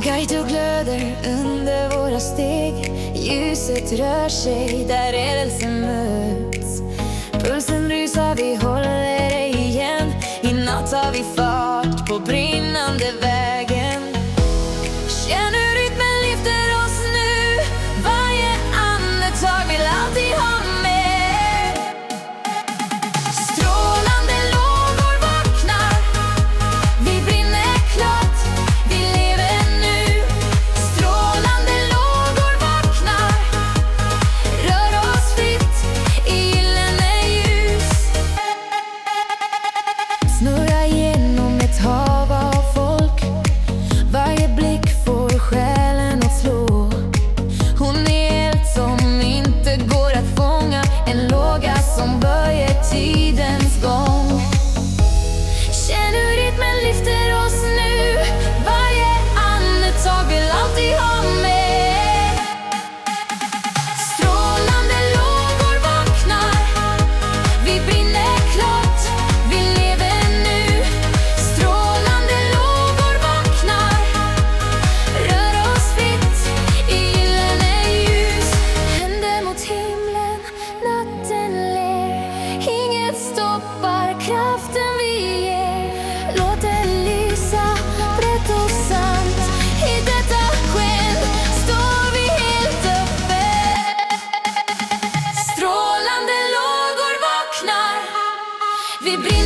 Kajto glöder under våra steg. Ljuset rör sig där rälsen möts. Pulsen rusar, vi håller dig igen. I natt har vi fart på brinnande vägen. Känner hur rytmen lyfter oss nu. Varje andetag vill alltid ha mer. Strålande lågor vaknar. Vi brinner klart, vi lever nu. Strålande lågor vaknar. Rör oss fritt i gyllene ljus. Snurra genom ett hav av folk. Varje blick får själen att slå. Hon är eld som inte går att fånga. En låga som böjer tidens gång. Känn hur rytmen lyfter oss nu. Varje andetag vill alltid ha mer. Strålande lågor vaknar. Vi brinner klart, vi lever nu. Strålande lågor vaknar. Rör oss fritt i gyllene ljus. Händer mot himlen, natten ler. Inget stoppar kraften vi ger. Låt den lysa brett och sant. I detta sken står vi helt uppe. Strålande lågor vaknar. Vi brinner